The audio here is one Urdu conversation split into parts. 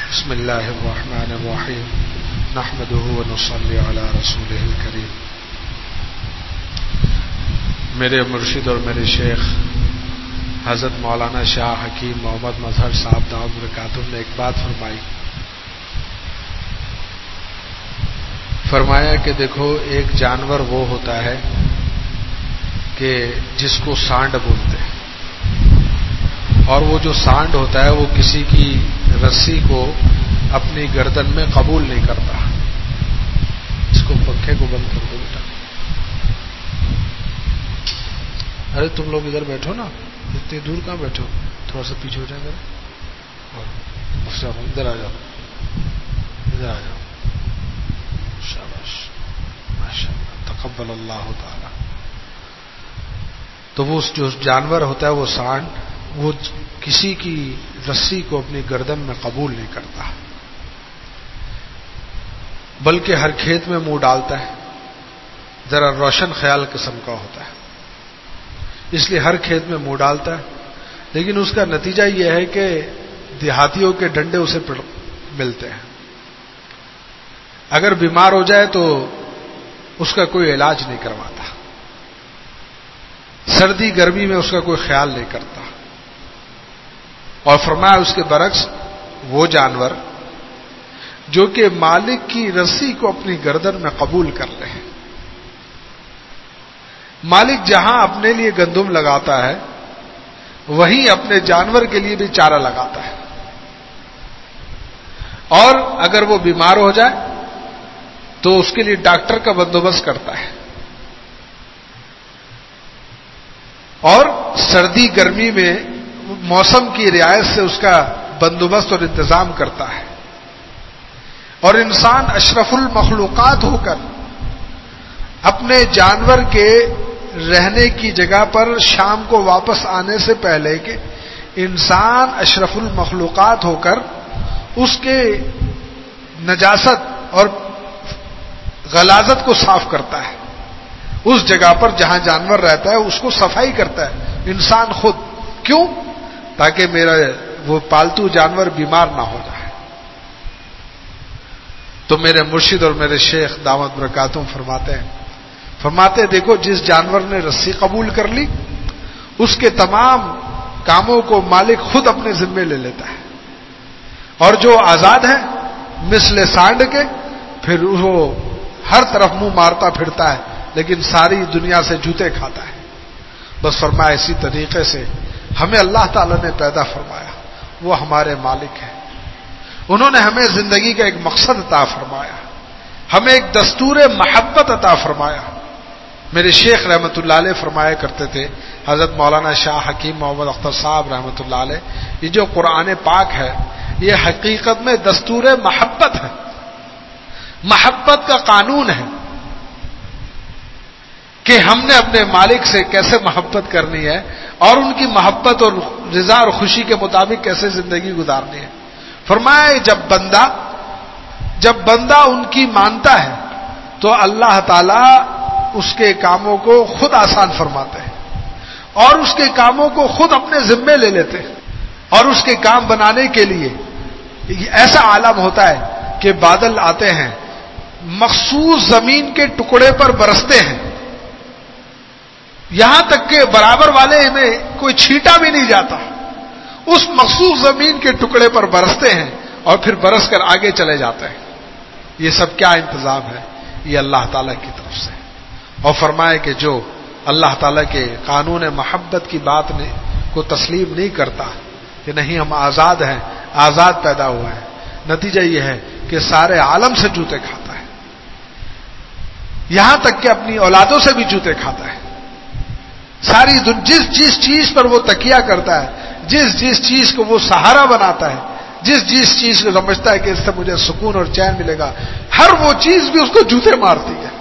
بسم اللہ الرحمن الرحیم نحمده ونصلی علی رسولہ الکریم. میرے مرشد اور میرے شیخ حضرت مولانا شاہ حکیم محمد مظہر صاحب دامت برکاتہ نے ایک بات فرمایا کہ دیکھو ایک جانور وہ ہوتا ہے کہ جس کو سانڈ بولتے ہیں، اور وہ جو سانڈ ہوتا ہے وہ کسی کی رسی کو اپنی گردن میں قبول نہیں کرتا. اس کو پنکھے کو بند کر دو بیٹا. ارے تم لوگ ادھر بیٹھو نا، اتنی دور کہاں بیٹھو، تھوڑا سا پیچھے ہو جائے ذرا. ادھر آ جاؤ، ادھر آ جاؤ. شاباش، ماشاء اللہ، تقبل اللہ تعالی. تو وہ جو جانور ہوتا ہے وہ سانڈ، وہ کسی کی رسی کو اپنی گردن میں قبول نہیں کرتا، بلکہ ہر کھیت میں منہ ڈالتا ہے. ذرا روشن خیال قسم کا ہوتا ہے، اس لیے ہر کھیت میں منہ ڈالتا ہے. لیکن اس کا نتیجہ یہ ہے کہ دیہاتیوں کے ڈنڈے اسے ملتے ہیں. اگر بیمار ہو جائے تو اس کا کوئی علاج نہیں کرواتا، سردی گرمی میں اس کا کوئی خیال نہیں کرتا. اور فرمایا اس کے برعکس وہ جانور جو کہ مالک کی رسی کو اپنی گردن میں قبول کر لے. مالک جہاں اپنے لیے گندم لگاتا ہے وہیں اپنے جانور کے لیے بھی چارہ لگاتا ہے، اور اگر وہ بیمار ہو جائے تو اس کے لیے ڈاکٹر کا بندوبست کرتا ہے، اور سردی گرمی میں موسم کی رعایت سے اس کا بندوبست اور انتظام کرتا ہے. اور انسان اشرف المخلوقات ہو کر اپنے جانور کے رہنے کی جگہ پر شام کو واپس آنے سے پہلے کہ انسان اشرف المخلوقات ہو کر اس کے نجاست اور غلاظت کو صاف کرتا ہے. اس جگہ پر جہاں جانور رہتا ہے اس کو صفائی کرتا ہے انسان خود. کیوں؟ تاکہ میرا وہ پالتو جانور بیمار نہ ہو جائے. تو میرے مرشد اور میرے شیخ دامت برکاتہم فرماتے دیکھو جس جانور نے رسی قبول کر لی اس کے تمام کاموں کو مالک خود اپنے ذمے لے لیتا ہے، اور جو آزاد ہے مثل سانڈ کے پھر وہ ہر طرف منہ مارتا پھرتا ہے لیکن ساری دنیا سے جوتے کھاتا ہے. بس فرمایا اسی طریقے سے ہمیں اللہ تعالی نے پیدا فرمایا، وہ ہمارے مالک ہیں. انہوں نے ہمیں زندگی کا ایک مقصد عطا فرمایا، ہمیں ایک دستور محبت عطا فرمایا. میرے شیخ رحمۃ اللہ علیہ فرمایا کرتے تھے، حضرت مولانا شاہ حکیم محمد اختر صاحب رحمۃ اللہ علیہ، یہ جو قرآن پاک ہے یہ حقیقت میں دستور محبت ہے، محبت کا قانون ہے کہ ہم نے اپنے مالک سے کیسے محبت کرنی ہے اور ان کی محبت اور رضا اور خوشی کے مطابق کیسے زندگی گزارنی ہے. فرمایا جب بندہ ان کی مانتا ہے تو اللہ تعالی اس کے کاموں کو خود آسان فرماتے ہیں اور اس کے کاموں کو خود اپنے ذمے لے لیتے ہیں. اور اس کے کام بنانے کے لیے ایسا عالم ہوتا ہے کہ بادل آتے ہیں، مخصوص زمین کے ٹکڑے پر برستے ہیں، یہاں تک کہ برابر والے میں کوئی چھینٹا بھی نہیں جاتا. اس مخصوص زمین کے ٹکڑے پر برستے ہیں اور پھر برس کر آگے چلے جاتے ہیں. یہ سب کیا انتظام ہے؟ یہ اللہ تعالیٰ کی طرف سے. اور فرمائے کہ جو اللہ تعالیٰ کے قانون محبت کی بات کو تسلیم نہیں کرتا کہ نہیں ہم آزاد ہیں، آزاد پیدا ہوا ہے، نتیجہ یہ ہے کہ سارے عالم سے جوتے کھاتا ہے، یہاں تک کہ اپنی اولادوں سے بھی جوتے کھاتا ہے. ساری جس چیز پر وہ تکیہ کرتا ہے، جس چیز کو وہ سہارا بناتا ہے، جس چیز کو سمجھتا ہے کہ اس سے مجھے سکون اور چین ملے گا، ہر وہ چیز بھی اس کو جوتے مارتی ہے.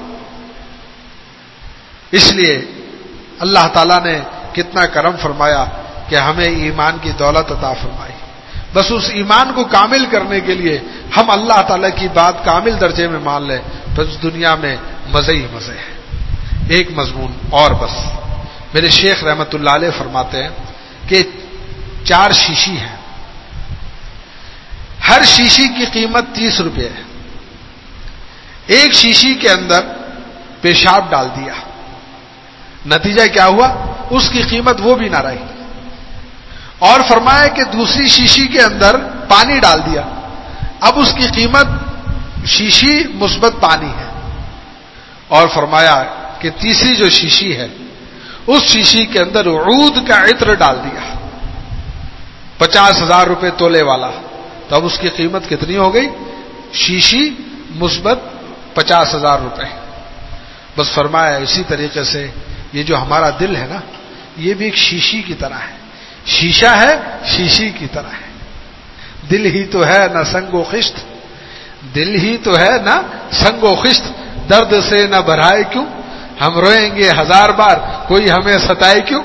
اس لیے اللہ تعالیٰ نے کتنا کرم فرمایا کہ ہمیں ایمان کی دولت عطا فرمائی. بس اس ایمان کو کامل کرنے کے لیے ہم اللہ تعالیٰ کی بات کامل درجے میں مان لیں تو اس دنیا میں مزے ہی مزے ہیں. ایک مضمون اور بس. میرے شیخ رحمۃ اللہ علیہ فرماتے ہیں کہ 4 شیشی ہیں، ہر شیشی کی قیمت 30 روپے ہے. ایک شیشی کے اندر پیشاب ڈال دیا, نتیجہ کیا ہوا؟ اس کی قیمت وہ بھی نہ رہی. اور فرمایا کہ دوسری شیشی کے اندر پانی ڈال دیا, اب اس کی قیمت شیشی مثبت پانی ہے. اور فرمایا کہ تیسری جو شیشی ہے اس شیشی کے اندر عود کا عطر ڈال دیا, 50,000 روپے تولے والا, تو اب اس کی قیمت کتنی ہو گئی؟ شیشی مثبت 50,000 روپے. بس فرمایا اسی طریقے سے یہ جو ہمارا دل ہے نا, یہ بھی ایک شیشی کی طرح ہے. شیشہ ہے, شیشی کی طرح ہے. دل ہی تو ہے نہ سنگ و خشت, دل ہی تو ہے نہ سنگ و خشت, درد سے نہ بھرائے کیوں, ہم روئیں گے 1000 بار کوئی ہمیں ستائے کیوں.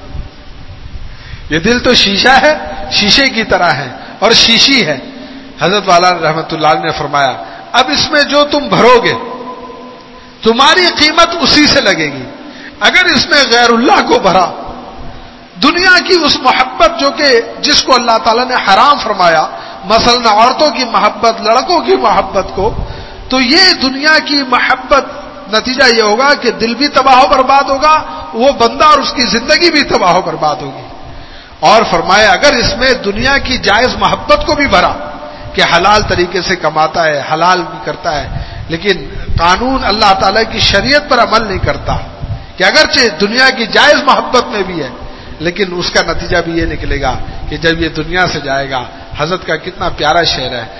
یہ دل تو شیشہ ہے, شیشے کی طرح ہے اور شیشی ہے. حضرت والا رحمت اللہ علیہ نے فرمایا اب اس میں جو تم بھرو گے تمہاری قیمت اسی سے لگے گی. اگر اس میں غیر اللہ کو بھرا, دنیا کی اس محبت جو کہ جس کو اللہ تعالیٰ نے حرام فرمایا, مثلا عورتوں کی محبت, لڑکوں کی محبت کو, تو یہ دنیا کی محبت نتیجہ یہ ہوگا کہ دل بھی تباہ و برباد ہوگا, وہ بندہ اور اس کی زندگی بھی تباہ و برباد ہوگی. اور فرمایا اگر اس میں دنیا کی جائز محبت کو بھی بھرا کہ حلال طریقے سے کماتا ہے, حلال بھی کرتا ہے, لیکن قانون اللہ تعالیٰ کی شریعت پر عمل نہیں کرتا, کہ اگرچہ دنیا کی جائز محبت میں بھی ہے لیکن اس کا نتیجہ بھی یہ نکلے گا کہ جب یہ دنیا سے جائے گا. حضرت کا کتنا پیارا شعر ہے,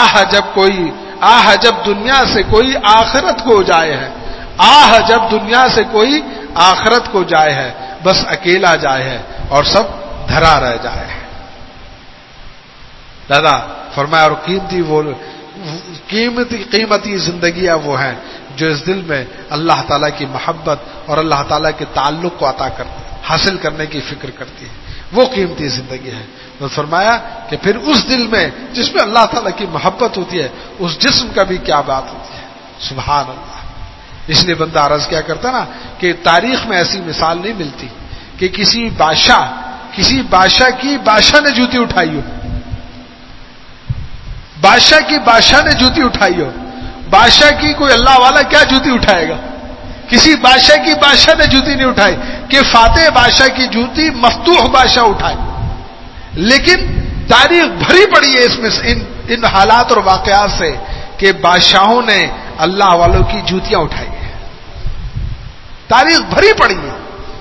جب دنیا سے کوئی آخرت کو جائے ہے, جب دنیا سے کوئی آخرت کو جائے ہے, بس اکیلا جائے ہے اور سب دھرا رہ جائے ہے. دادا فرمایا اور قیمتی زندگیاں وہ ہیں جو اس دل میں اللہ تعالیٰ کی محبت اور اللہ تعالیٰ کے تعلق کو حاصل کرنے کی فکر کرتی ہے, وہ قیمتی زندگی ہے. تو فرمایا کہ پھر اس دل میں جس میں اللہ تعالیٰ کی محبت ہوتی ہے اس جسم کا بھی کیا بات ہوتی ہے. سبحان اللہ. اس لیے بندہ عرض کیا کرتا نا کہ تاریخ میں ایسی مثال نہیں ملتی کہ کسی بادشاہ کی بادشاہ نے جوتی اٹھائی ہو, بادشاہ نے جوتی اٹھائی ہو. بادشاہ کی کوئی اللہ والا کیا جوتی اٹھائے گا؟ کسی بادشاہ کی بادشاہ نے جوتی نہیں اٹھائی کہ فاتح بادشاہ کی جوتی مفتوح بادشاہ اٹھائے. لیکن تاریخ بھری پڑی ہے اس میں ان حالات اور واقعات سے کہ بادشاہوں نے اللہ والوں کی جوتیاں اٹھائی ہیں. تاریخ بھری پڑی ہے.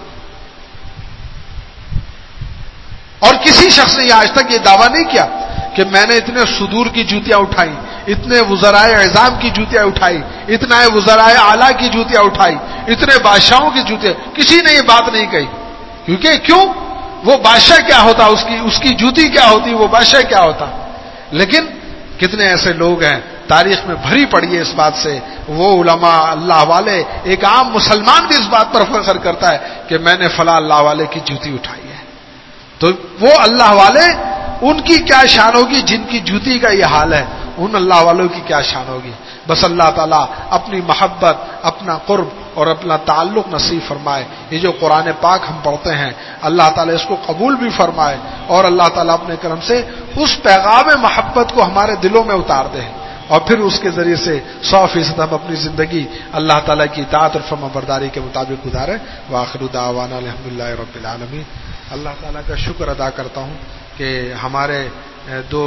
اور کسی شخص نے آج تک یہ دعویٰ نہیں کیا کہ میں نے اتنے صدور کی جوتیاں اٹھائی, اتنے وزرائے اعظام کی جوتیاں اٹھائی, اتنا وزرائے اعلیٰ کی جوتیاں اٹھائی, اتنے بادشاہوں کی جوتیاں. کسی نے یہ بات نہیں کہی. کیوں وہ بادشاہ کیا ہوتا, اس کی جوتی کیا ہوتی, وہ بادشاہ کیا ہوتا. لیکن کتنے ایسے لوگ ہیں, تاریخ میں بھری پڑی ہے اس بات سے. وہ علماء اللہ والے, ایک عام مسلمان بھی اس بات پر فخر کرتا ہے کہ میں نے فلاں اللہ والے کی جوتی اٹھائی ہے. تو وہ اللہ والے, ان کی کیا شان ہوگی جن کی جوتی کا یہ حال ہے, ان اللہ والوں کی کیا شان ہوگی. بس اللہ تعالیٰ اپنی محبت, اپنا قرب اور اپنا تعلق نصیب فرمائے. یہ جو قرآن پاک ہم پڑھتے ہیں اللہ تعالیٰ اس کو قبول بھی فرمائے اور اللہ تعالیٰ اپنے کرم سے اس پیغام محبت کو ہمارے دلوں میں اتار دے اور پھر اس کے ذریعے سے 100% ہم اپنی زندگی اللہ تعالیٰ کی اطاعت اور فرما برداری کے مطابق گزاریں. وآخر دعوانا الحمدللہ رب العالمین. اللہ تعالیٰ کا شکر ادا کرتا ہوں کہ ہمارے دو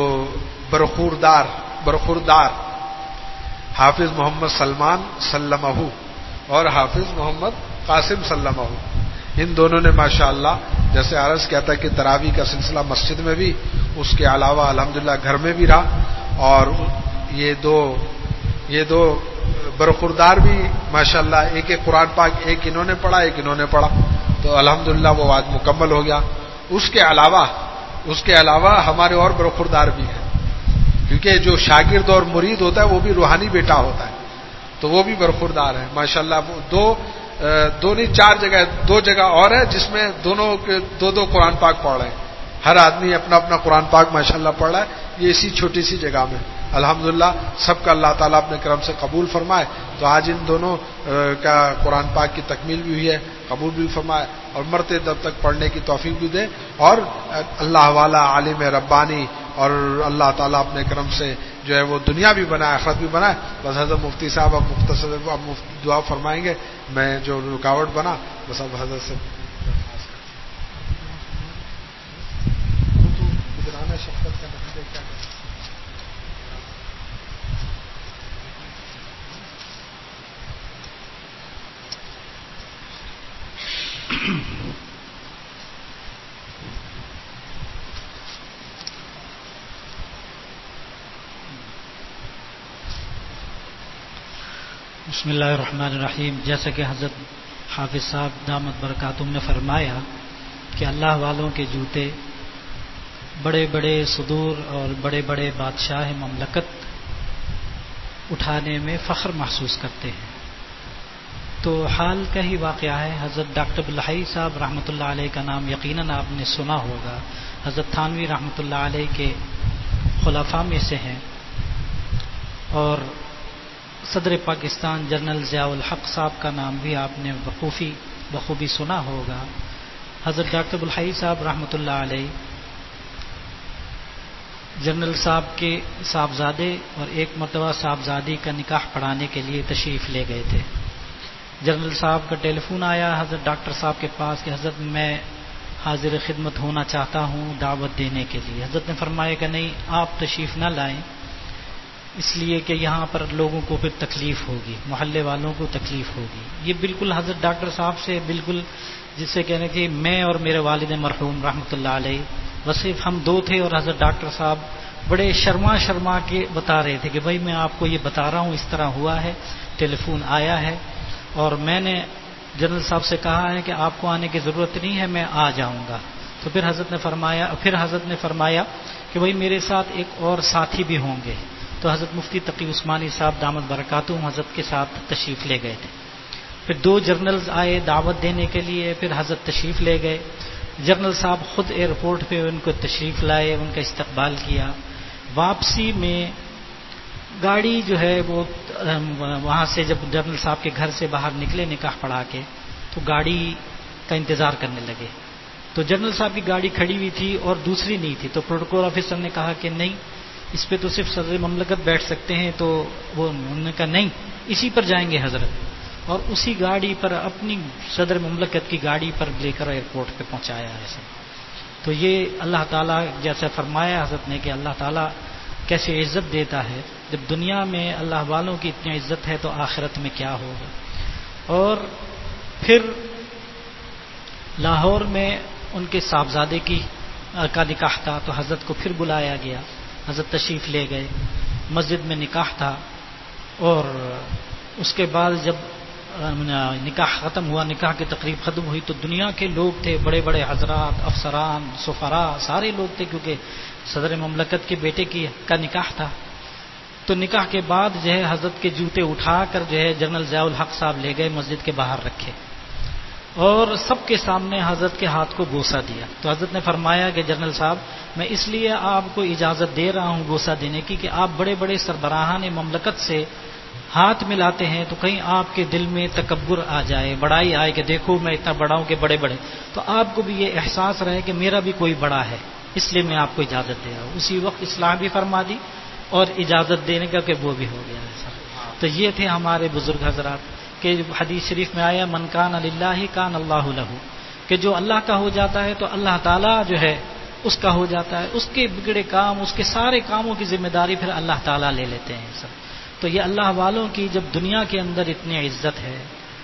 برخوردار حافظ محمد سلمان سلمہ اور حافظ محمد قاسم سلمہ, ان دونوں نے ماشاءاللہ جیسے عرض کیا تھا کہ تراویح کا سلسلہ مسجد میں بھی, اس کے علاوہ الحمدللہ گھر میں بھی رہا. اور یہ دو برخوردار بھی ماشاءاللہ ایک قرآن پاک ایک انہوں نے پڑھا ایک انہوں نے پڑھا, تو الحمدللہ وہ آج مکمل ہو گیا. اس کے علاوہ ہمارے اور برخوردار بھی ہیں, کیونکہ جو شاگرد اور مرید ہوتا ہے وہ بھی روحانی بیٹا ہوتا ہے, تو وہ بھی برخوردار ہیں ماشاءاللہ. دو نہیں 4 جگہ, 2 جگہ اور ہے جس میں دونوں کے دو قرآن پاک پڑھ رہے ہیں. ہر آدمی اپنا اپنا قرآن پاک ماشاءاللہ پڑھ رہا ہے. یہ اسی چھوٹی سی جگہ میں الحمدللہ سب کا اللہ تعالیٰ اپنے کرم سے قبول فرمائے. تو آج ان دونوں کا قرآن پاک کی تکمیل بھی ہوئی ہے, قبول بھی فرمائے اور مرتے دب تک پڑھنے کی توفیق بھی دے. اور اللہ والا عالم ربانی اور اللہ تعالیٰ اپنے کرم سے جو ہے وہ دنیا بھی بنائے آخرت بھی بنائے. بس حضرت مفتی صاحب اب مختصر اب دعا فرمائیں گے. میں جو رکاوٹ بنا بس اب حضرت سے شفقت کا نتیجہ کیا ہے. بسم اللہ الرحمن الرحیم. جیسا کہ حضرت حافظ صاحب دامت برکاتہم نے فرمایا کہ اللہ والوں کے جوتے بڑے بڑے صدور اور بڑے بڑے بادشاہ مملکت اٹھانے میں فخر محسوس کرتے ہیں. تو حال کا ہی واقعہ ہے. حضرت ڈاکٹر عبدالحی صاحب رحمۃ اللہ علیہ کا نام یقیناً آپ نے سنا ہوگا. حضرت تھانوی رحمۃ اللہ علیہ کے خلفاء میں سے ہیں. اور صدر پاکستان جنرل ضیاء الحق صاحب کا نام بھی آپ نے بخوبی سنا ہوگا. حضرت ڈاکٹر عبدالحی صاحب رحمۃ اللہ علیہ جنرل صاحب کے صاحبزادے اور ایک مرتبہ صاحبزادی کا نکاح پڑھانے کے لیے تشریف لے گئے تھے. جنرل صاحب کا ٹیلی فون آیا حضرت ڈاکٹر صاحب کے پاس کہ حضرت میں حاضر خدمت ہونا چاہتا ہوں دعوت دینے کے لیے. حضرت نے فرمایا کہ نہیں آپ تشریف نہ لائیں اس لیے کہ یہاں پر لوگوں کو پھر تکلیف ہوگی, محلے والوں کو تکلیف ہوگی. یہ بالکل حضرت ڈاکٹر صاحب سے بالکل جسے کہنے کہ میں اور میرے والد مرحوم رحمۃ اللہ علیہ بس صرف ہم دو تھے اور حضرت ڈاکٹر صاحب بڑے شرما کے بتا رہے تھے کہ بھائی میں آپ کو یہ بتا رہا ہوں اس طرح ہوا ہے, ٹیلی فون آیا ہے اور میں نے جنرل صاحب سے کہا ہے کہ آپ کو آنے کی ضرورت نہیں ہے, میں آ جاؤں گا. تو پھر حضرت نے فرمایا کہ بھائی میرے ساتھ ایک اور ساتھی بھی ہوں گے. تو حضرت مفتی تقی عثمانی صاحب دامت برکاتہم حضرت کے ساتھ تشریف لے گئے تھے. پھر دو جرنلز آئے دعوت دینے کے لیے, پھر حضرت تشریف لے گئے. جنرل صاحب خود ایئرپورٹ پہ ان کو تشریف لائے, ان کا استقبال کیا. واپسی میں گاڑی جو ہے وہ وہاں سے جب جنرل صاحب کے گھر سے باہر نکلے نکاح پڑھا کے تو گاڑی کا انتظار کرنے لگے. تو جنرل صاحب کی گاڑی کھڑی ہوئی تھی اور دوسری نہیں تھی. تو پروٹوکول آفیسر نے کہا کہ نہیں اس پہ تو صرف صدر مملکت بیٹھ سکتے ہیں. تو وہ انہوں نے کہا نہیں اسی پر جائیں گے حضرت, اور اسی گاڑی پر اپنی صدر مملکت کی گاڑی پر لے کر ایئرپورٹ پہ پہنچایا ہے. تو یہ اللہ تعالیٰ جیسا فرمایا حضرت نے کہ اللہ تعالیٰ کیسے عزت دیتا ہے. جب دنیا میں اللہ والوں کی اتنی عزت ہے تو آخرت میں کیا ہوگا. اور پھر لاہور میں ان کے صاحبزادے کا نکاح تھا تو حضرت کو پھر بلایا گیا. حضرت تشریف لے گئے, مسجد میں نکاح تھا. اور اس کے بعد جب نکاح ختم ہوا, نکاح کی تقریب ختم ہوئی تو دنیا کے لوگ تھے, بڑے بڑے حضرات, افسران, سفراء, سارے لوگ تھے کیونکہ صدر مملکت کے بیٹے کا نکاح تھا. تو نکاح کے بعد جو ہے حضرت کے جوتے اٹھا کر جو ہے جنرل ضیاء الحق صاحب لے گئے, مسجد کے باہر رکھے اور سب کے سامنے حضرت کے ہاتھ کو بوسہ دیا. تو حضرت نے فرمایا کہ جنرل صاحب میں اس لیے آپ کو اجازت دے رہا ہوں بوسہ دینے کی کہ آپ بڑے بڑے سربراہان مملکت سے ہاتھ ملاتے ہیں تو کہیں آپ کے دل میں تکبر آ جائے, بڑائی آئے کہ دیکھو میں اتنا بڑا ہوں کہ بڑے بڑے, تو آپ کو بھی یہ احساس رہے کہ میرا بھی کوئی بڑا ہے, اس لیے میں آپ کو اجازت دے رہا ہوں. اسی وقت اصلاح بھی فرما دی اور اجازت دینے کا کہ وہ بھی ہو گیا ہے. تو یہ تھے ہمارے بزرگ حضرات کہ حدیث شریف میں آیا من کان للہ کان اللہ لہ, کہ جو اللہ کا ہو جاتا ہے تو اللہ تعالیٰ جو ہے اس کا ہو جاتا ہے. اس کے بگڑے کام, اس کے سارے کاموں کی ذمہ داری پھر اللہ تعالیٰ لے لیتے ہیں سب. تو یہ اللہ والوں کی جب دنیا کے اندر اتنی عزت ہے.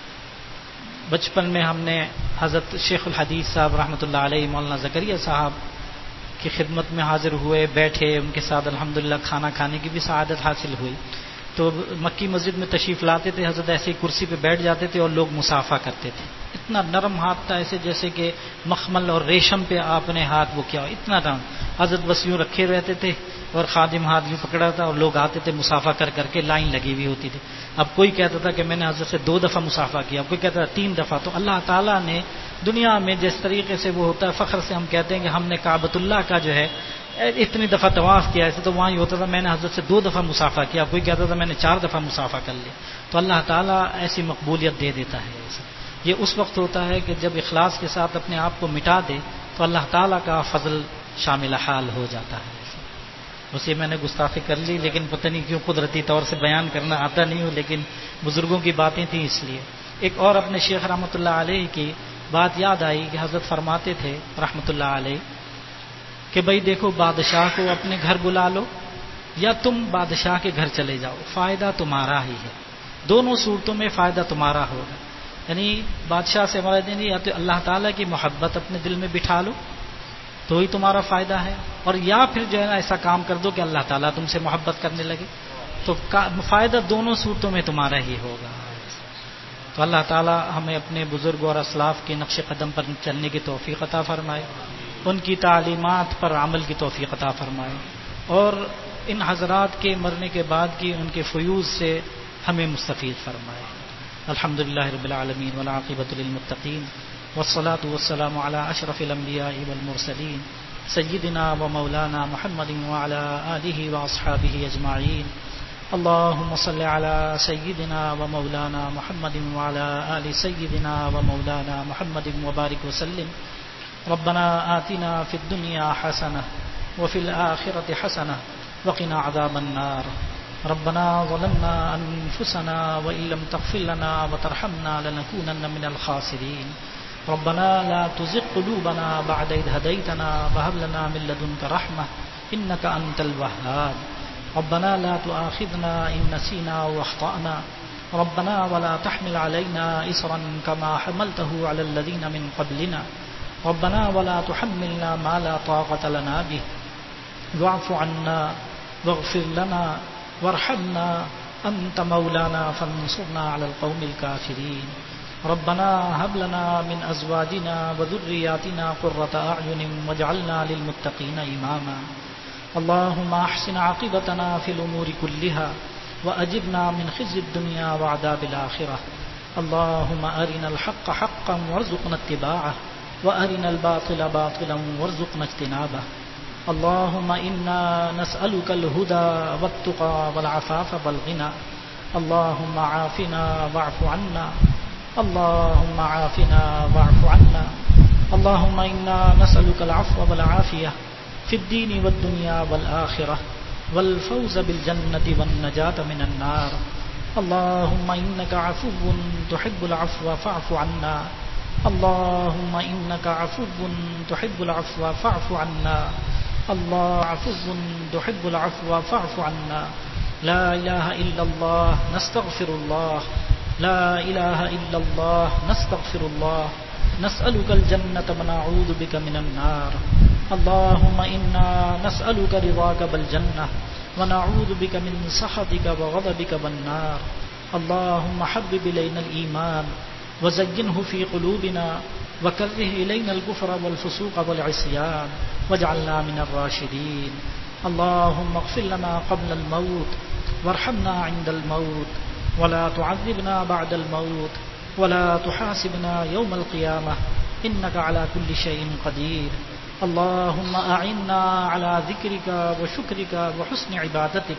بچپن میں ہم نے حضرت شیخ الحدیث صاحب رحمۃ اللہ علیہ مولانا زکریا صاحب کی خدمت میں حاضر ہوئے, بیٹھے, ان کے ساتھ الحمدللہ کھانا کھانے کی بھی سعادت حاصل ہوئی. تو مکی مسجد میں تشریف لاتے تھے حضرت, ایسے ہی کرسی پہ بیٹھ جاتے تھے اور لوگ مصافحہ کرتے تھے. اتنا نرم ہاتھ تھا, ایسے جیسے کہ مخمل اور ریشم پہ آپ نے ہاتھ وہ کیا, اتنا نرم. حضرت بس یوں رکھے رہتے تھے اور خادم ہاتھ یوں پکڑا تھا اور لوگ آتے تھے مصافحہ کر کے, لائن لگی ہوئی ہوتی تھی. اب کوئی کہتا تھا کہ میں نے حضرت سے 2 دفعہ مصافحہ کیا, کوئی کہتا تھا 3 دفعہ. تو اللہ تعالیٰ نے دنیا میں جس طریقے سے وہ ہوتا ہے, فخر سے ہم کہتے ہیں کہ ہم نے کعبۃ اللہ کا جو ہے اتنی دفعہ طواف کیا, ایسے تو وہاں ہی ہوتا تھا میں نے حضرت سے 2 دفعہ مصافحہ کیا, کوئی کہتا تھا میں نے 4 دفعہ مصافحہ کر لیا. تو اللہ تعالیٰ ایسی مقبولیت دے دیتا ہے. یہ اس وقت ہوتا ہے کہ جب اخلاص کے ساتھ اپنے آپ کو مٹا دے تو اللہ تعالیٰ کا فضل شامل حال ہو جاتا ہے. اسے میں نے گستاخی کر لی، لیکن پتہ نہیں کیوں قدرتی طور سے بیان کرنا آتا نہیں ہوں، لیکن بزرگوں کی باتیں تھیں اس لیے۔ ایک اور اپنے شیخ رحمۃ اللہ علیہ کی بات یاد آئی کہ حضرت فرماتے تھے رحمۃ اللہ علیہ کہ بھائی دیکھو، بادشاہ کو اپنے گھر بلا لو یا تم بادشاہ کے گھر چلے جاؤ، فائدہ تمہارا ہی ہے، دونوں صورتوں میں فائدہ تمہارا ہوگا۔ یعنی بادشاہ سے مراد نہیں، یا تو اللہ تعالیٰ کی محبت اپنے دل میں بٹھا لو تو ہی تمہارا فائدہ ہے، اور یا پھر جو ہے نا ایسا کام کر دو کہ اللہ تعالیٰ تم سے محبت کرنے لگے، تو فائدہ دونوں صورتوں میں تمہارا ہی ہوگا۔ تو اللہ تعالیٰ ہمیں اپنے بزرگ اور اسلاف کے نقش قدم پر چلنے کی توفیق عطا فرمائے، ان کی تعلیمات پر عمل کی توفیق عطا فرمائے، اور ان حضرات کے مرنے کے بعد کی ان کے فیوض سے ہمیں مستفید فرمائے۔ الحمدللہ رب العالمین والعاقبۃ للمتقین والصلاة والسلام علی اشرف الانبیاء والمرسلین سیدنا و مولانا محمد وعلی آلہ واصحابہ اجمعین۔ اللهم صل على سيدنا ومولانا محمد وعلى آل سيدنا ومولانا محمد وبارك وسلم۔ ربنا آتنا في الدنيا حسنة وفي الآخرة حسنة وقنا عذاب النار۔ ربنا ظلمنا أنفسنا وإن لم تغفر لنا وترحمنا لنكونن من الخاسرين۔ ربنا لا تزغ قلوبنا بعد إذ هديتنا وهب لنا من لدنك رحمة إنك أنت الوهاب۔ ربنا لا تؤاخذنا إن نسينا وأخطأنا، ربنا ولا تحمل علينا إصرا كما حملته على الذين من قبلنا، ربنا ولا تحملنا ما لا طاقة لنا به، واعف عنا واغفر لنا وارحمنا أنت مولانا فانصرنا على القوم الكافرين۔ ربنا هب لنا من أزواجنا وذرياتنا قرة أعين واجعلنا للمتقين إماما۔ اللهم احسن عاقبتنا في الامور كلها واجرنا من خزي الدنيا وعذاب الاخره۔ اللهم ارنا الحق حقا وارزقنا اتباعه وارنا الباطل باطلا وارزقنا اجتنابه۔ اللهم انا نسالك الهدى والتقى والعفاف والغنى۔ اللهم عافنا واعف عنا، اللهم عافنا واعف عنا، اللهم انا نسالك العفو والعافيه في الدين والدنيا والآخرة والفوز بالجنة والنجاة من النار۔ اللهم إنك عفو تحب العفو فاعف عنا، اللهم إنك عفو تحب العفو فاعف عنا، الله عفو تحب العفو فاعف عنا۔ لا إله إلا الله نستغفر الله، لا إله إلا الله نستغفر الله، نسألك الجنة ونعوذ بك من النار۔ اللهم إنا نسألك رضاك بالجنة ونعوذ بك من سخطك وغضبك والنار۔ اللهم حبب إلينا الإيمان وزينه في قلوبنا وكره إلينا الكفر والفسوق والعصيان واجعلنا من الراشدين۔ اللهم اغفر لنا قبل الموت وارحمنا عند الموت ولا تعذبنا بعد الموت ولا تحاسبنا يوم القيامة إنك على كل شيء قدير۔ اللهم أعنا على ذكرك وشكرك وحسن عبادتك۔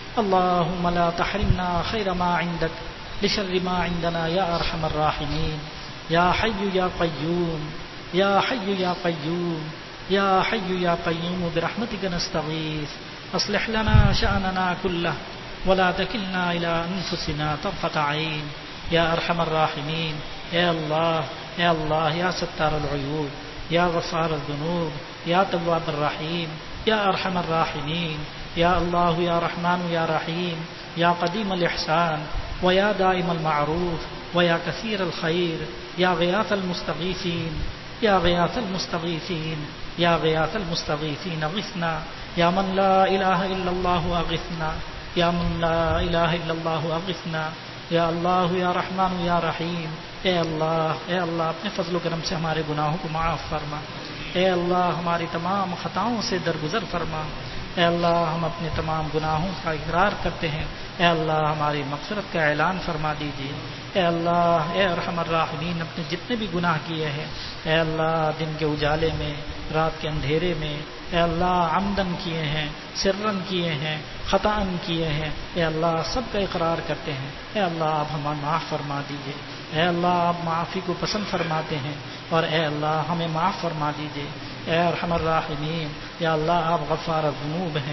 اللهم لا تحرمنا خير ما عندك لشر ما عندنا يا أرحم الراحمين۔ يا حي يا قيوم، يا حي يا قيوم، يا حي يا قيوم برحمتك نستغيث، أصلح لنا شأننا كله ولا تكلنا إلى أنفسنا طرفة عين يا أرحم الراحمين۔ يا الله يا الله يا ستار العيوب، یا غفار الذنوب، یا تواب الرحیم، یا ارحم الراحمین، یا اللہ یا رحمان یا رحیم، یا قدیم الاحسان ویا دائم المعروف ویا کثیر الخیر، یا غیاث المستغیثین، یا غیاث المستغیثین، یا غیاث المستغیثین اغثنا، یا من لا الہ الا اللہ اغثنا، یا من لا الہ الا اللہ اغثنا، یا اللہ یا رحمان یا رحیم۔ اے اللہ اپنے فضل و کرم سے ہمارے گناہوں کو معاف فرما، اے اللہ ہماری تمام خطاؤں سے درگزر فرما، اے اللہ ہم اپنے تمام گناہوں کا اقرار کرتے ہیں، اے اللہ ہماری مغفرت کا اعلان فرما دیجیے، اے اللہ اے ارحم الراحمین اپنے جتنے بھی گناہ کیے ہیں، اے اللہ دن کے اجالے میں، رات کے اندھیرے میں، اے اللہ عمدن کیے ہیں، سرن کیے ہیں، خطاً کیے ہیں، اے اللہ سب کا اقرار کرتے ہیں، اے اللہ آپ ہمیں معاف فرما دیجیے، اے اللہ آپ معافی کو پسند فرماتے ہیں، اور اے اللہ ہمیں معاف فرما دیجیے، اے ارحم الراحمین، یا اللہ آپ غفار الذنوب ہیں،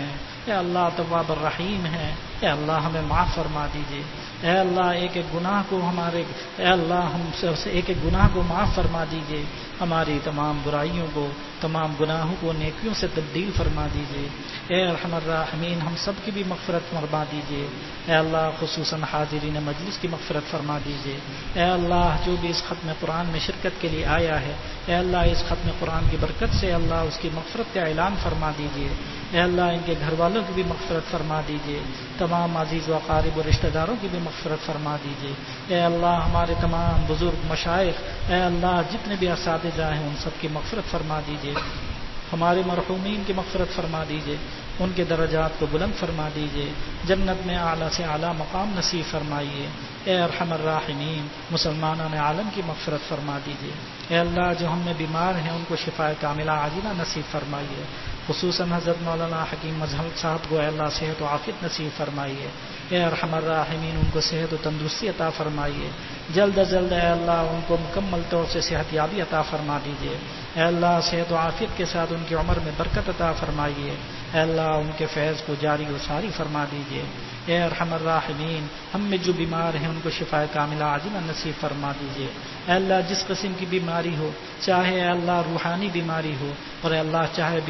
اے اللہ تواب الرحیم ہے، اے اللہ ہمیں معاف فرما دیجیے، اے اللہ ایک ایک گناہ کو اے اللہ ہم سے ایک ایک گناہ کو معاف فرما دیجیے، ہماری تمام برائیوں کو، تمام گناہوں کو نیکیوں سے تبدیل فرما دیجیے، اے ارحم الراحمین ہم سب کی بھی مغفرت فرما دیجیے، اے اللہ خصوصاً حاضرین مجلس کی مغفرت فرما دیجیے، اے اللہ جو بھی اس ختم قرآن میں شرکت کے لیے آیا ہے، اے اللہ اس ختم قرآن کی برکت سے اللہ اس کی مغفرت کا اعلان فرما دیجیے، اے اللہ ان کے گھر والوں کی بھی مغفرت فرما دیجیے، تمام عزیز و اقارب و رشتہ داروں کی بھی مغفرت فرما دیجیے، اے اللہ ہمارے تمام بزرگ مشائخ، اے اللہ جتنے بھی اساتذہ ہیں ان سب کی مغفرت فرما دیجیے، ہمارے مرحومین کی مغفرت فرما دیجیے، ان کے درجات کو بلند فرما دیجیے، جنت میں اعلیٰ سے اعلیٰ مقام نصیب فرمائیے، اے ارحم الراحمین مسلمانان عالم کی مغفرت فرما دیجیے، اے اللہ جو ہم میں بیمار ہیں ان کو شفاء کاملہ عاجلہ نصیب فرمائیے، خصوصاً حضرت مولانا حکیم مظہر صاحب کو اے اللہ صحت و عافیت نصیب فرمائیے، اے ارحم الراحمین ان کو صحت و تندرستی عطا فرمائیے، جلد از جلد اے اللہ ان کو مکمل طور سے صحت یابی عطا فرما دیجیے، اے اللہ صحت و عافیت کے ساتھ ان کی عمر میں برکت عطا فرمائیے، اے اللہ ان کے فیض کو جاری و ساری فرما دیجیے، اے ارحم الراحمین ہم میں جو بیمار ہیں ان کو شفاء کاملہ عاجلہ نصیب فرما دیجیے، اے اللہ جس قسم کی بیماری ہو، چاہے اے اللہ روحانی بیماری ہو اور اے اللہ چاہے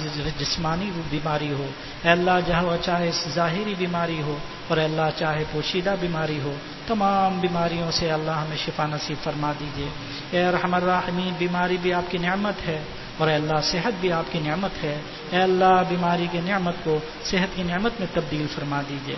جسمانی بیماری ہو، اے اللہ چاہے ظاہری بیماری ہو اور اے اللہ چاہے پوشیدہ بیماری ہو، تمام بیماریوں سے اللہ ہمیں شفا نصیب فرما دیجیے، اے ارحم الراحمین بیماری بھی آپ کی نعمت ہے اور اے اللہ صحت بھی آپ کی نعمت ہے، اے اللہ بیماری کی نعمت کو صحت کی نعمت میں تبدیل فرما دیجیے،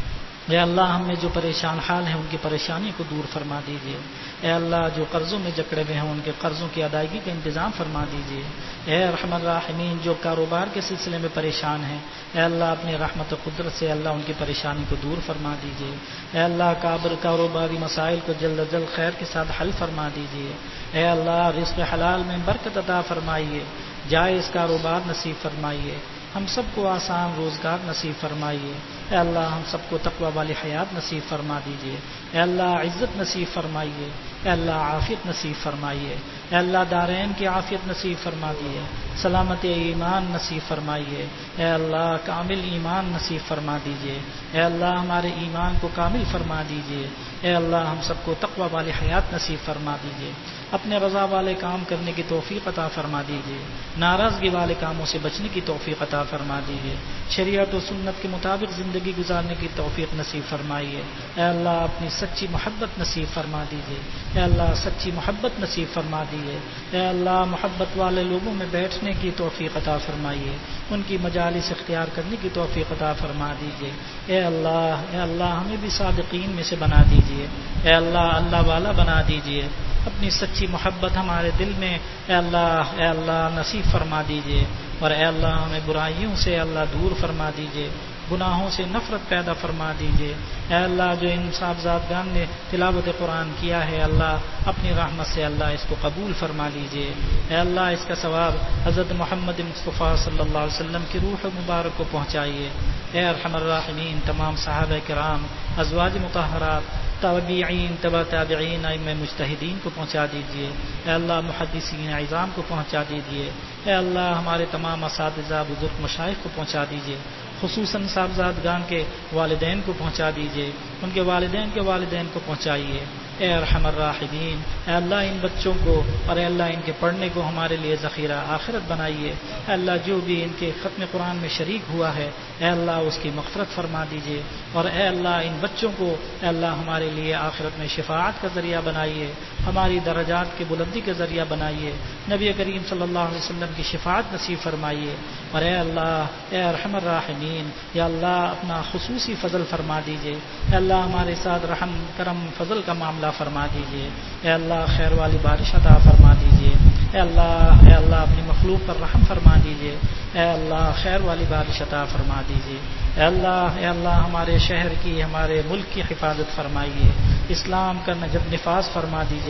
اے اللہ ہم میں جو پریشان حال ہیں ان کی پریشانی کو دور فرما دیجیے، اے اللہ جو قرضوں میں جکڑے ہوئے ہیں ان کے قرضوں کی ادائیگی کا انتظام فرما دیجیے، اے ارحم الراحمین جو کاروبار کے سلسلے میں پریشان ہیں اے اللہ اپنی رحمت و قدرت سے اللہ ان کی پریشانی کو دور فرما دیجیے، اے اللہ کاروباری مسائل کو جلد از جلد خیر کے ساتھ حل فرما دیجیے، اے اللہ رزق حلال میں برکت عطا فرمائیے، جائز کاروبار نصیب فرمائیے، ہم سب کو آسان روزگار نصیب فرمائیے، اے اللہ ہم سب کو تقوی والی حیات نصیب فرما دیجیے، اے اللہ عزت نصیب فرمائیے، اے اللہ عافیت نصیب فرمائیے، اے اللہ دارین کی عافیت نصیب فرما دیے، سلامت ایمان نصیب فرمائیے، اے اللہ کامل ایمان نصیب فرما دیجیے، اے اللہ ہمارے ایمان کو کامل فرما دیجیے، اے اللہ ہم سب کو تقوی والی حیات نصیب فرما دیجیے، اپنے رضا والے کام کرنے کی توفیق عطا فرما دیجیے، ناراضگی والے کاموں سے بچنے کی توفیق عطا فرما دیجیے، شریعت و سنت کے مطابق زندگی گزارنے کی توفیق نصیب فرمائیے، اے اللہ اپنی سچی محبت نصیب فرما دیجیے، اے اللہ سچی محبت نصیب فرما دیجیے، اے اللہ محبت والے لوگوں میں بیٹھنے کی توفیق عطا فرمائیے، ان کی مجالس اختیار کرنے کی توفیق عطا فرما دیجیے، اے اللہ ہمیں بھی صادقین میں سے بنا دیجیے، اے اللہ والا بنا دیجیے، اپنی سچی محبت ہمارے دل میں اے اللہ نصیب فرما دیجیے، اور اے اللہ ہمیں برائیوں سے اللہ دور فرما دیجیے، گناہوں سے نفرت پیدا فرما دیجیے، اے اللہ جو ان صاحبزادگان نے تلاوت قرآن کیا ہے اللہ اپنی رحمت سے اللہ اس کو قبول فرما لیجیے، اے اللہ اس کا ثواب حضرت محمد مصطفیٰ صلی اللہ علیہ وسلم کی روح مبارک کو پہنچائیے، اے ارحم الراحمین تمام صحابہ کرام ازواج مطہرات تابعین تبع تابعین ائمہ مجتہدین کو پہنچا دیجیے، اے اللہ محدثین عظام کو پہنچا دیجیے، اے اللہ ہمارے تمام اساتذہ بزرگ مشائخ کو پہنچا دیجیے، خصوصاً صاحبزادگان کے والدین کو پہنچا دیجیے، ان کے والدین کے والدین کو پہنچائیے، اے ارحم الراحمین اے اللہ ان بچوں کو اور اے اللہ ان کے پڑھنے کو ہمارے لیے ذخیرہ آخرت بنائیے، اے اللہ جو بھی ان کے ختم قرآن میں شریک ہوا ہے اے اللہ اس کی مغفرت فرما دیجیے، اور اے اللہ ان بچوں کو اے اللہ ہمارے لیے آخرت میں شفاعت کا ذریعہ بنائیے، ہماری درجات کی بلندی کا ذریعہ بنائیے، نبی کریم صلی اللہ علیہ وسلم کی شفاعت نصیب فرمائیے، اور اے اللہ اے ارحم الراحمین یا اللہ اپنا خصوصی فضل فرما دیجیے، اے اللہ ہمارے ساتھ رحم کرم فضل کا معاملہ فرما دیجیے، اے اللہ خیر والی بارش عطا فرما دیجیے، اے اللہ اپنی مخلوق پر رحم فرما دیجیے، اے اللہ خیر والی بارش عطا فرما دیجیے، اے اللہ ہمارے شہر کی ہمارے ملک کی حفاظت فرمائیے، اسلام کا نجات نفاذ فرما دیجیے،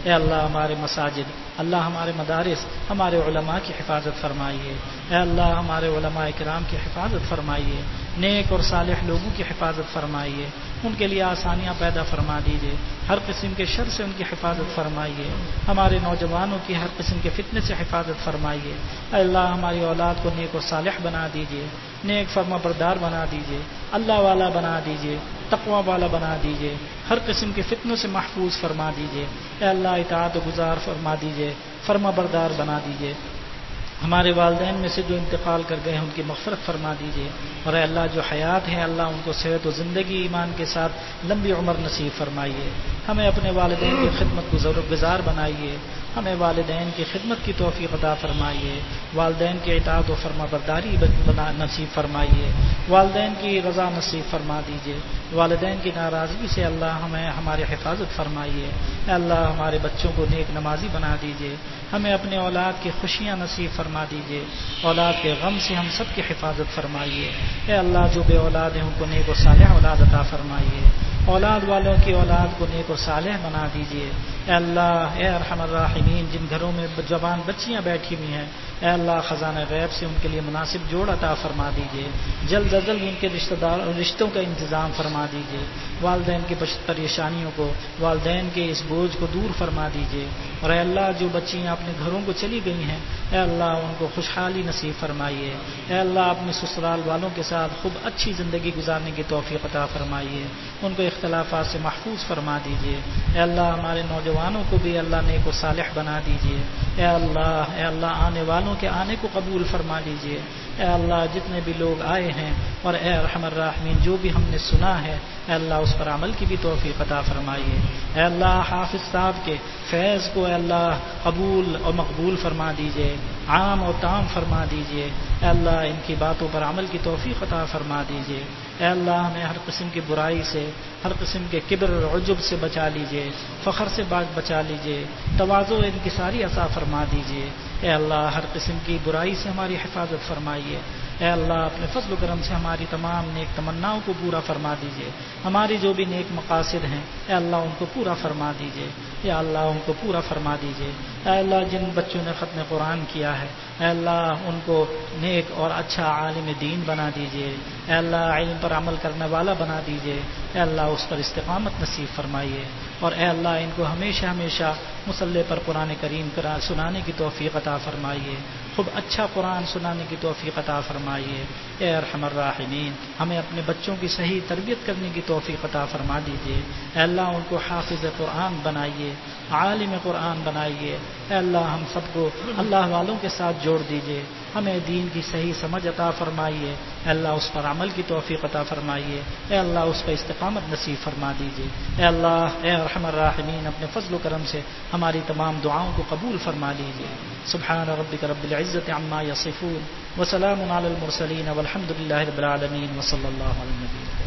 اے اللہ ہمارے مساجد، اللہ ہمارے مدارس، ہمارے علماء کی حفاظت فرمائیے، اے اللہ ہمارے علماء کرام کی حفاظت فرمائیے، نیک اور صالح لوگوں کی حفاظت فرمائیے، ان کے لیے آسانیاں پیدا فرما دیجیے، ہر قسم کے شر سے ان کی حفاظت فرمائیے، ہمارے نوجوانوں کی ہر قسم کے فتنے سے حفاظت فرمائیے، اے اللہ ہماری اولاد کو نیک و صالح بنا دیجیے، نیک فرما بردار بنا دیجیے، اللہ والا بنا دیجیے، تقوی والا بنا دیجیے، ہر قسم کے فتنوں سے محفوظ فرما دیجیے، اے اللہ اطاعت و گزار فرما دیجیے، فرما بردار بنا دیجیے، ہمارے والدین میں سے جو انتقال کر گئے ہیں ان کی مغفرت فرما دیجیے، اور اے اللہ جو حیات ہیں اللہ ان کو صحت و زندگی ایمان کے ساتھ لمبی عمر نصیب فرمائیے، ہمیں اپنے والدین کی خدمت گزار بنائیے، ہمیں والدین کی خدمت کی توفیق عطا فرمائیے، والدین کی اطاعت و فرما برداری نصیب فرمائیے، والدین کی رضا نصیب فرما دیجیے، والدین کی ناراضگی سے اللہ ہمیں ہماری حفاظت فرمائیے، اے اللہ ہمارے بچوں کو نیک نمازی بنا دیجیے، ہمیں اپنے اولاد کی خوشیاں نصیب فرما دیجیے، اولاد کے غم سے ہم سب کی حفاظت فرمائیے، اے اللہ جو بے اولاد ہیں ان کو نیک و صالح اولاد عطا فرمائیے، اولاد والوں کی اولاد کو نیک و صالح بنا دیجیے، اے اللہ اے ارحم الراحمین جن گھروں میں جوان بچیاں بیٹھی ہوئی ہیں اے اللہ خزانہ غیب سے ان کے لیے مناسب جوڑ عطا فرما دیجیے، جلد از جلد ان کے رشتوں کا انتظام فرما دیجیے، والدین کی پریشانیوں کو، والدین کے اس بوجھ کو دور فرما دیجیے، اور اے اللہ جو بچیاں اپنے گھروں کو چلی گئی ہیں اے اللہ ان کو خوشحالی نصیب فرمائیے، اے اللہ اپنے سسرال والوں کے ساتھ خوب اچھی زندگی گزارنے کی توفیق عطا فرمائیے، ان کو اختلافات سے محفوظ فرما دیجیے، اے اللہ ہمارے نوجوانوں کو بھی اللہ نیک و صالح بنا دیجیے، اے اللہ آنے والوں کے آنے کو قبول فرما لیجیے، اے اللہ جتنے بھی لوگ آئے ہیں اور اے ارحم الراحمین جو بھی ہم نے سنا ہے اے اللہ اس پر عمل کی بھی توفیق عطا فرمائیے، اے اللہ حافظ صاحب کے فیض کو اے اللہ قبول اور مقبول فرما دیجیے، عام و تام فرما دیجیے، اے اللہ ان کی باتوں پر عمل کی توفیق عطا فرما دیجیے، اے اللہ ہمیں ہر قسم کی برائی سے، ہر قسم کے کبر اور عجب سے بچا لیجیے، فخر سے بچا لیجیے، تواضع و انکساری عطا فرما دیجیے، اے اللہ ہر قسم کی برائی سے ہماری حفاظت فرمائیے، اے اللہ اپنے فضل و کرم سے ہماری تمام نیک تمناؤں کو پورا فرما دیجیے، ہماری جو بھی نیک مقاصد ہیں اے اللہ ان کو پورا فرما دیجیے، یا اللہ ان کو پورا فرما دیجیے، اے اللہ جن بچوں نے ختم قرآن کیا ہے اے اللہ ان کو نیک اور اچھا عالم دین بنا دیجیے، اے اللہ علم پر عمل کرنے والا بنا دیجیے، اے اللہ اس پر استقامت نصیب فرمائیے، اور اے اللہ ان کو ہمیشہ ہمیشہ مصلی پر قرآن کریم سنانے کی توفیق عطا فرمائیے، خوب اچھا قرآن سنانے کی توفیق عطا فرمائیے، اے ارحم الراحمین ہمیں اپنے بچوں کی صحیح تربیت کرنے کی توفیق عطا فرما دیجیے، اے اللہ ان کو حافظ قرآن بنائیے، عالم قرآن بنائیے، اے اللہ ہم سب کو اللہ والوں کے ساتھ جوڑ دیجیے، ہمیں دین کی صحیح سمجھ عطا فرمائیے، اے اللہ اس پر عمل کی توفیق عطا فرمائیے، اے اللہ اس پر استقامت نصیب فرما دیجیے، اے اللہ اے ارحم الراحمین اپنے فضل و کرم سے ہماری تمام دعاؤں کو قبول فرما لیجیے، سبحان ربک رب العزت عما یصفون وسلام علی المرسلین والحمد للہ رب العالمین وصلی اللہ علی النبی